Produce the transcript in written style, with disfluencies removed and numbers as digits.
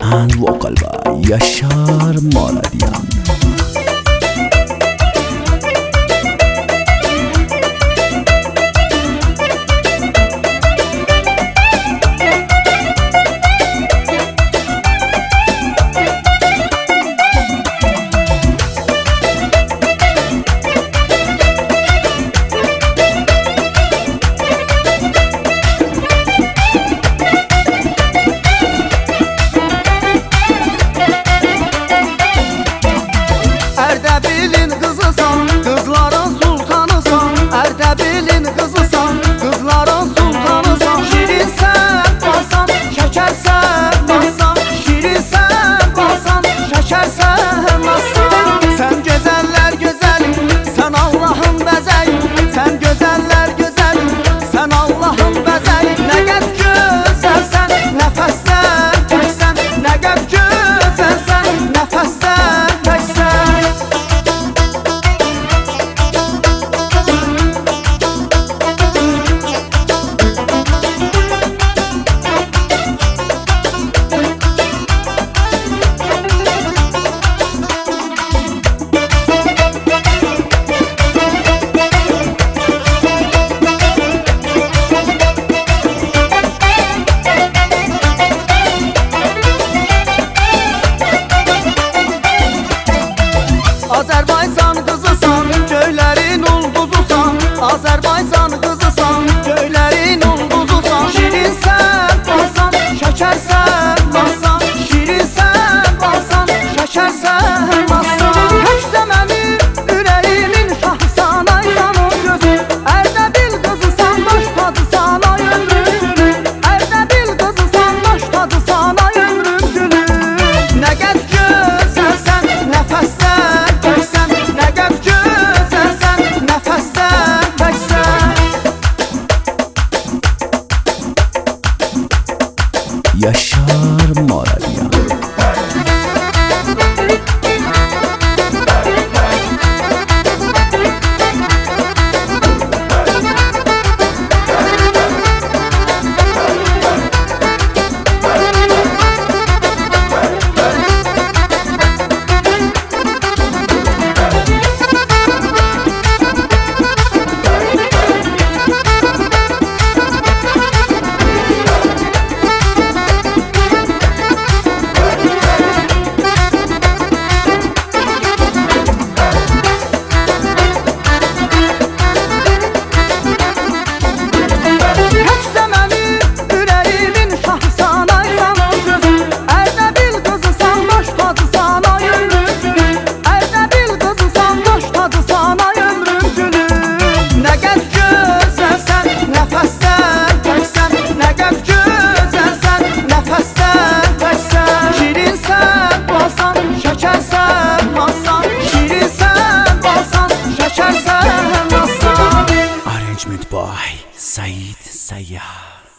and vocal by Yaşar Maradian. Erdebil'in kızısan, kızların sultanısan. Erdebil'in kızısan, kızların sultanısan. Şirin sen basan, şeker sen basan. Şirin sen basan, şeker sen basan. Sen güzeller güzelim, sen Allah'ın bezeyi. Sen güzeller güzelim, sen Allah'ın bezeyi. Ne kadar güzelsen, nefesten teksen. Ne kadar güzelsen, nefesten teksen. Azerbaycan kızısan, köylerin ulduzusan. Azerbaycan kızısan, köylerin ulduzusan. Şirin sen basan, şeker sen basan. Şirin sen basan, şeker sen basan. Hepsi benim yüreğimin şahı sana yanım gözüm. Erdebil kızısan, baş tadı sana ömrüm gülüm. Erdebil kızısan, baş tadı sana ömrüm gülüm. Ne kadar güzelsen, nefesten teksen. Ne kadar güzelsen, nefesten teksen. Yaşar Maradian. Arrangement by Said Sayyar.